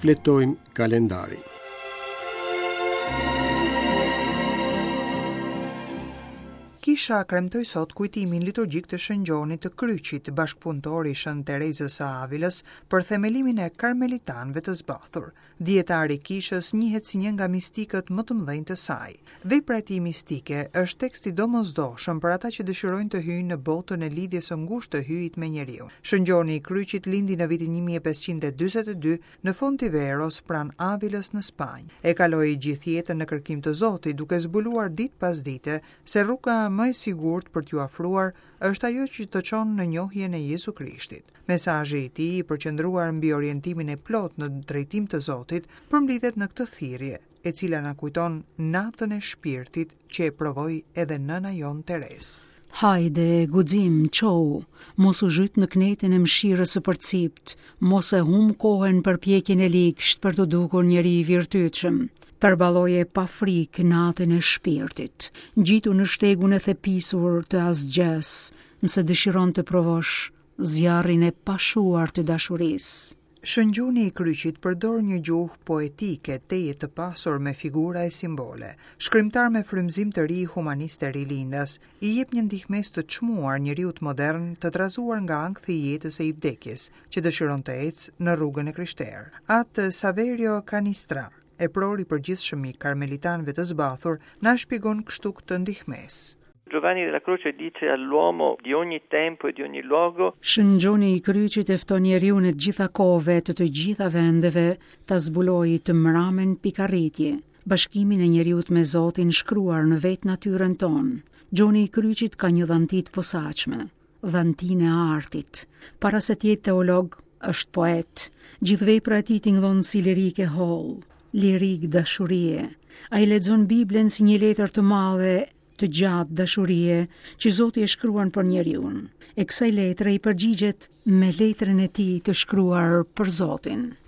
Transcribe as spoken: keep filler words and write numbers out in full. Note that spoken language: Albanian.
Fletojmë kalendarin. Kisha kremtoi sot kujtimin liturgjik të shëngjonit të kryqit bashkëpunëtori Shën Terezës së Avilës për themelimin e karmelitanëve të zbathur. Dietari i kishës njihet si një nga mistikët më të mëdhenj të saj. Vepra e tij mistike është teksti domosdoshëm për ata që dëshirojnë të hyjnë në botën e lidhjes së ngushtë të hyjit me njeriu. Shëngjoni i kryqit lindi në vitin një mijë e pesëqind e dyzet e dy në Fontiveros pranë Avilës në Spanjë. E kaloi gjithë jetën në kërkim të Zotit, duke zbuluar ditë pas dite se rruga më e sigurt për t'ju afruar është ajo që të çon në njohjen e Jezu Krishtit. Mesazhi i tij i përqendruar mbi orientimin e plot në drejtim të Zotit përmbledhet në këtë thirrje, e cila na kujton natën e shpirtit që e provoi edhe nëna jon Terezë. Hajde, guxim, qou, mos u zhyt në knetin e mëshirës së përcipt, mos e hum kohën për pjekjen e likësht për të dukur njeri i virtytshëm. Përbaloje pa frikë natën e shpirtit, gjitu në shtegun e thepisur të asgjës, nëse dëshiron të provosh zjarrin e pashuar të dashurisë. Shëngjoni i kryqit përdor një gjuhë poetike teje të pasur me figura e simbole. Shkrimtar me frymëzim të ri humanist e rilindas, i jep një ndihmës të çmuar njeriut modern të trazuar nga ankthi i jetës e i vdekjes, që dëshiron të ecë në rrugën e Krishterë. Atë Saverio Canistra, e prori përgjithshëm i karmelitanëve të zbathur, na shpjegon kështu këtë ndihmës. Giovanni della Croce dice all'uomo di ogni tempo e di ogni luogo. Shëngjoni i kryqit e fton njeriu në të gjitha kohëve të të gjitha vendeve ta zbulojë të mramen pikarritje, bashkimin e njeriut me Zotin shkruar në vetë natyrën tonë. Gjoni i kryqit ka një dhanti të posaçme, dhantinë e artit. Para se të jetë teolog, është poet. Gjithë vepra e tij tingëllon si lirike holl, lirik dashurie. Ai lexon Biblen si një letër të madhe të gjatë dashurie që Zoti e shkruan për njeriun. E kësaj letre i përgjigjet me letrën e tij të shkruar për Zotin.